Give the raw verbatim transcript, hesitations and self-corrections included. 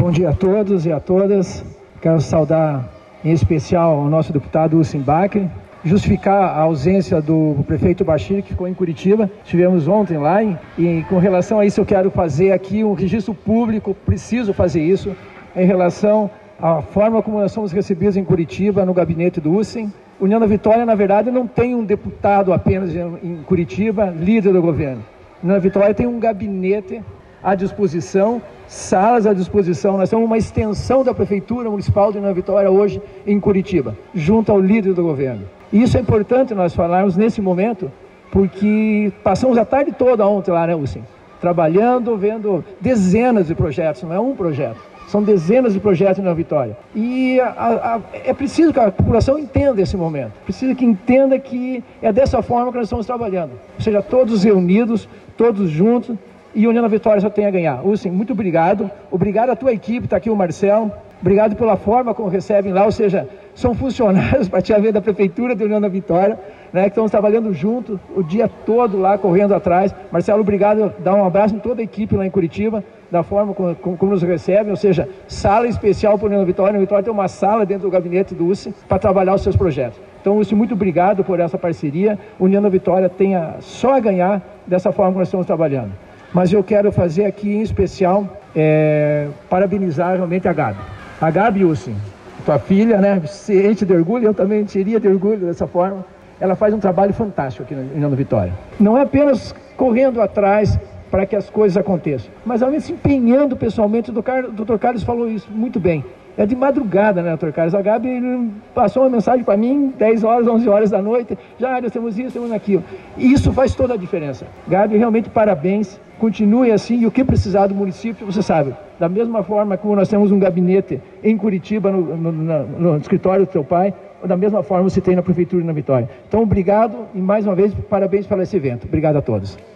Bom dia a todos e a todas. Quero saudar em especial o nosso deputado Ussin Bacri, justificar a ausência do prefeito Bachir, que ficou em Curitiba. Estivemos ontem lá e, e com relação a isso eu quero fazer aqui um registro público, preciso fazer isso, em relação à forma como nós somos recebidos em Curitiba, no gabinete do Ussin. União da Vitória, na verdade, não tem um deputado apenas em Curitiba, líder do governo. União da Vitória tem um gabinete à disposição, salas à disposição. Nós somos uma extensão da Prefeitura Municipal de União da Vitória hoje em Curitiba, junto ao líder do governo. E isso é importante nós falarmos nesse momento, porque passamos a tarde toda ontem lá, né, Ussin? Trabalhando, vendo dezenas de projetos, não é um projeto. São dezenas de projetos na Vitória. E a, a, é preciso que a população entenda esse momento. Precisa que entenda que é dessa forma que nós estamos trabalhando. Ou seja, todos reunidos, todos juntos, e a União da Vitória só tem a ganhar. Ussin, muito obrigado. Obrigado à tua equipe, está aqui o Marcelo. Obrigado pela forma como recebem lá, ou seja, são funcionários praticamente da Prefeitura de União da Vitória, né, que estão trabalhando junto o dia todo lá, correndo atrás. Marcelo, obrigado, dá um abraço em toda a equipe lá em Curitiba, da forma como, como, como nos recebem, ou seja, sala especial para a União da Vitória. A União da Vitória tem uma sala dentro do gabinete do Ussin para trabalhar os seus projetos. Então, Ussin, muito obrigado por essa parceria. A União da Vitória tem a, só a ganhar dessa forma que nós estamos trabalhando. Mas eu quero fazer aqui, em especial, é, parabenizar realmente a Gabi. A Gabi Ussin, tua filha, né, se enche de orgulho, eu também encheria de orgulho dessa forma. Ela faz um trabalho fantástico aqui na União da Vitória. Não é apenas correndo atrás para que as coisas aconteçam, mas ao menos se empenhando pessoalmente. O doutor Carlos falou isso muito bem. É de madrugada, né, doutor Carlos? A Gabi passou uma mensagem para mim, dez horas, onze horas da noite, já nós temos isso, temos aquilo. E isso faz toda a diferença. Gabi, realmente parabéns, continue assim, e o que precisar do município, você sabe, da mesma forma como nós temos um gabinete em Curitiba, no, no, no, no escritório do teu pai, da mesma forma você tem na Prefeitura de União da Vitória. Então, obrigado e mais uma vez, parabéns pelo esse evento. Obrigado a todos.